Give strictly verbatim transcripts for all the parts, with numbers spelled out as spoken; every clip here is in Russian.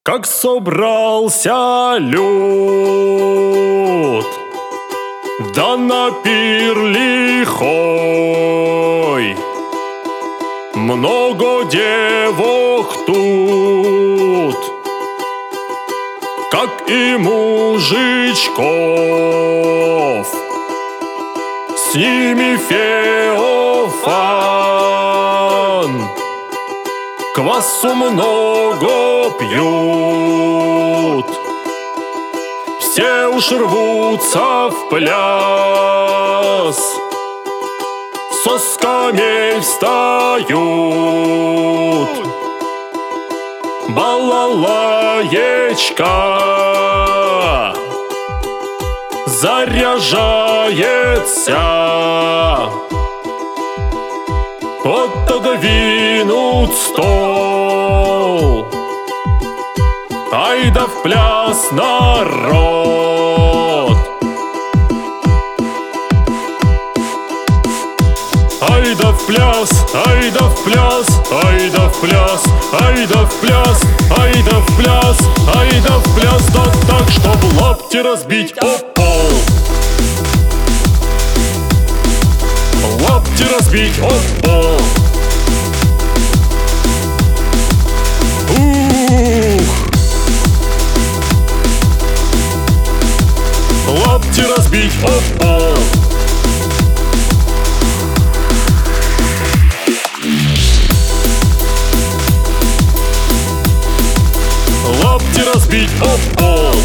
Как собрался люд, да на пир лихой, много девок тут, как и мужичков, с ними Феофан квасу много пьют. Все уж рвутся в пляс, со скамей встают. Балалаечка заряжается, отодвинут стол, ай да в пляс народ. Ай да в пляс, ай да в пляс, ай да в пляс, ай да в пляс, ай да в пляс, ай да в пляс, да так, чтоб лапти разбить о пол. Лапти разбить о пол. Ух! Лапти разбить о пол. Лапти разбить о пол.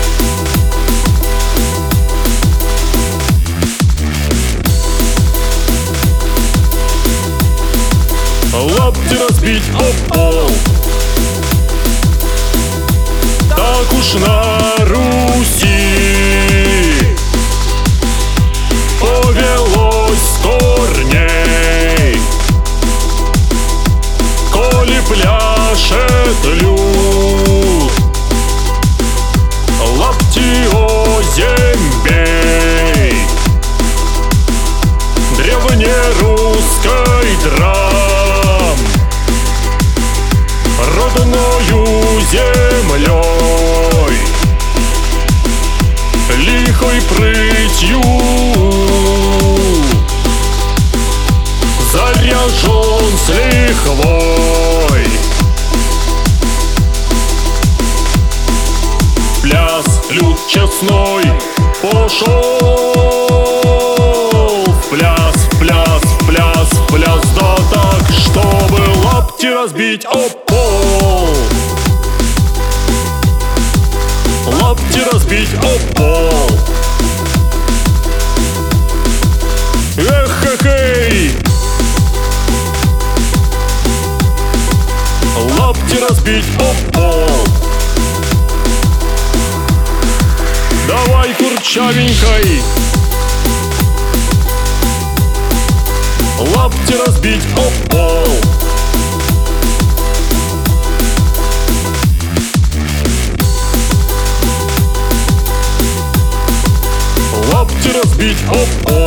Лапти разбить о пол. Так уж на Руси повелось с корней, коли пляшет люд, лапти озимь бей. Древнерусской драм родною землей, лихой прытью заряжен с лихвой. Пляс люд честной пошел в пляс, в пляс, в пляс, в пляс, да так, чтобы лапти разбить о пол. Лапти разбить о пол. Эх-эх-эй! Лапти разбить о пол. Давай курчавенькой. Лапти разбить о пол. Лапти разбить о пол.